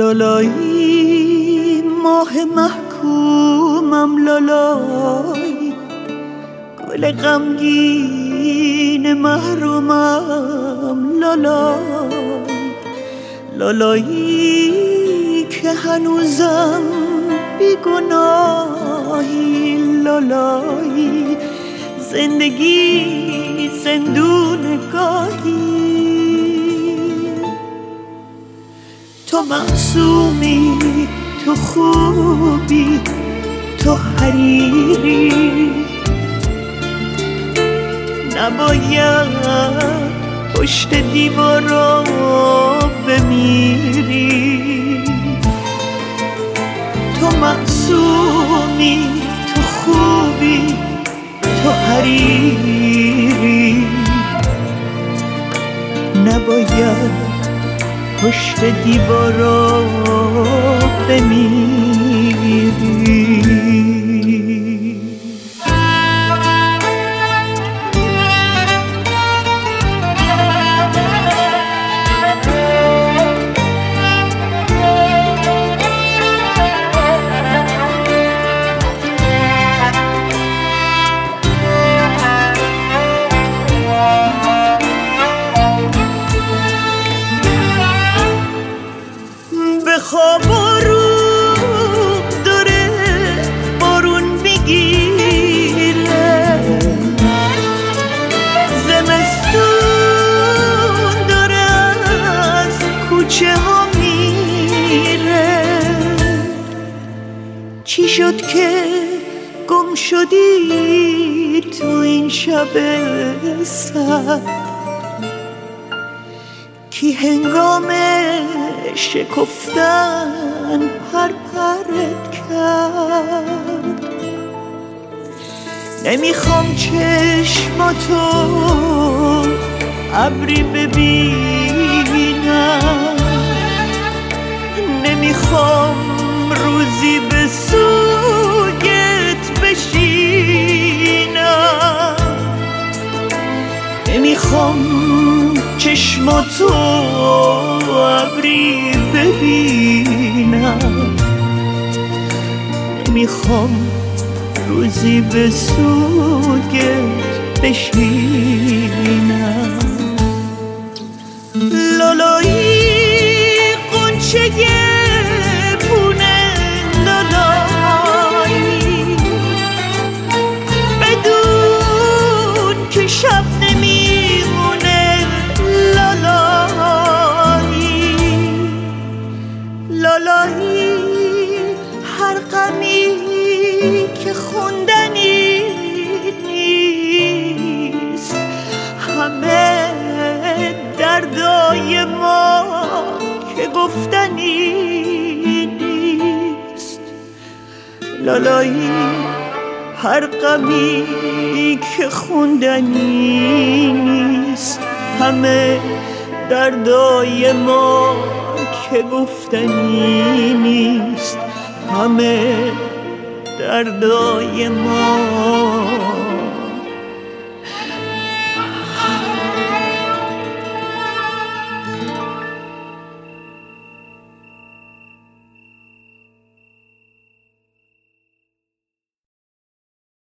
لالایی ماه محکومم، لالایی گل غمگین محرومم، لالایی لالایی که هنوزم بیگناهی، لالایی زندگی زندون گاهی. تو معصومی، تو خوبی، تو حریری، نباید پشت دیوارا بمیری. تو معصومی، تو خوبی، تو حریری، نباید پشت دیوارا بمیری. خواب رو داره بارون میگیره، زمستون داره از کوچه ها میره. چی شد که گم شدی تو این شب سرد؟ کی هنگام شکفتن پرپرت کرد؟ نمیخوام چشماتو ابری ببینم، نمیخوام روزی به سوگت بشینم، نمیخوام چشماتو ابری ببینم، نمیخوام روزی به سوگت بشینم. لالایی قنچه پونه، لالایی بدون که شب نمیمونه، لالایی هر غمی که خوندنی نیست، همه دردای ما که گفتنی نیست. لالایی هر غمی که خوندنی نیست، همه دردای ما که گفتنی نیست، همه دردای ما